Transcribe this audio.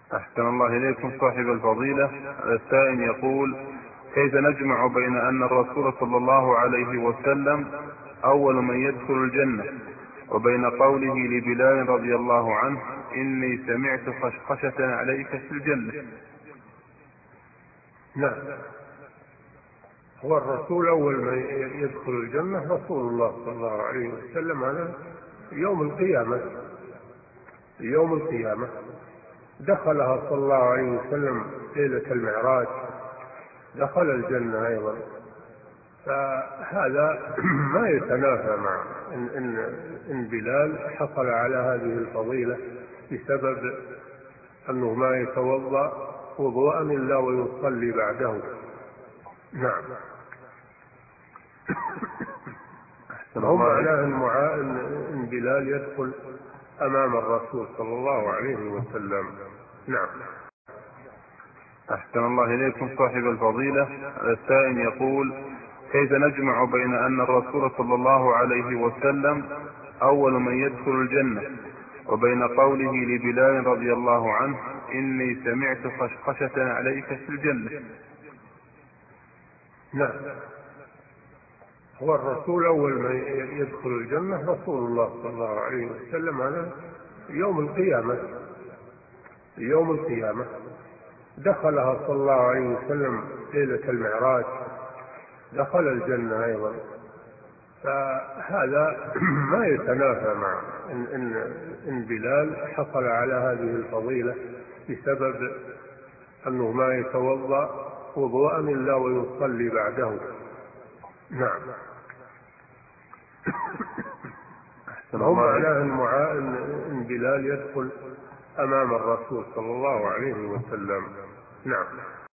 أحسن الله إليكم صاحب الفضيلة. السائل يقول: كيف نجمع بين أن الرسول صلى الله عليه وسلم أول من يدخل الجنة، وبين قوله لبلال رضي الله عنه: إني سمعت خشخشة عليك في الجنة؟ نعم، هو الرسول أول من يدخل الجنة رسول الله صلى الله عليه وسلم على يوم القيامة. يوم القيامة دخلها صلى الله عليه وسلم ليلة المعراج، دخل الجنة أيضا. فهذا ما يتنافى مع إن بلال حصل على هذه الفضيلة بسبب أنه ما يتوضأ وضوءا إلا ويصلي بعده. نعم. هو معناه إن بلال يدخل أمام الرسول صلى الله عليه وسلم. نعم. أحسن الله إليكم صاحب الفضيلة. السائل يقول: كيف نجمع بين أن الرسول صلى الله عليه وسلم أول من يدخل الجنة، وبين قوله لبلال رضي الله عنه: إني سمعت خشخشة عليك في الجنة؟ نعم، هو الرسول أول من يدخل الجنة رسول الله صلى الله عليه وسلم على يوم القيامة. يوم القيامة دخلها صلى الله عليه وسلم ليلة المعراج، دخل الجنة أيضا. فهذا ما يتنافى مع إن بلال حصل على هذه الفضيلة بسبب أنه ما يتوضأ وضوءا إلا ويصلي بعده. نعم. هو معناه إن بلال يدخل أمام الرسول صلى الله عليه وسلم. نعم.